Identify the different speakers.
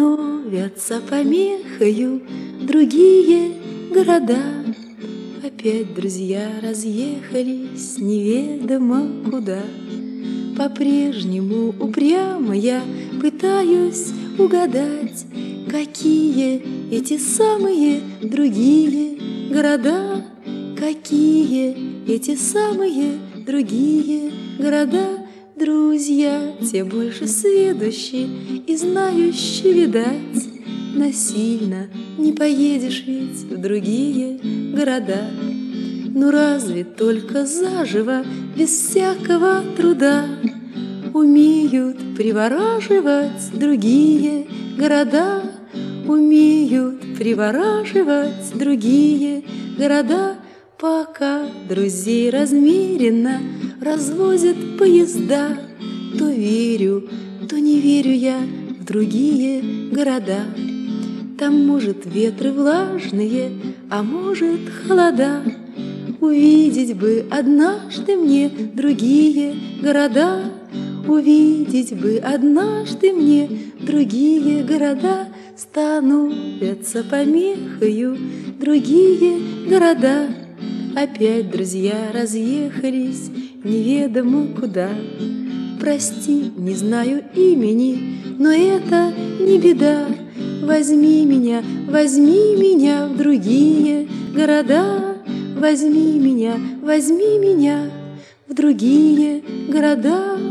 Speaker 1: становятся помехою другие города. Опять друзья разъехались неведомо куда. По-прежнему упрямо я пытаюсь угадать, какие эти самые другие города, какие эти самые другие города. Друзья, те больше сведущие и знающие, видать, насильно не поедешь ведь в другие города. Ну разве только заживо, без всякого труда, умеют привораживать другие города, умеют привораживать другие города. Пока друзей размеренно развозят поезда, то верю, то не верю я в другие города. Там, может, ветры влажные, а может, холода. Увидеть бы однажды мне другие города, увидеть бы однажды мне другие города. Становятся помехою другие города. Опять друзья разъехались неведомо куда. Прости, не знаю имени, но это не беда. Возьми меня в другие города. Возьми меня в другие города.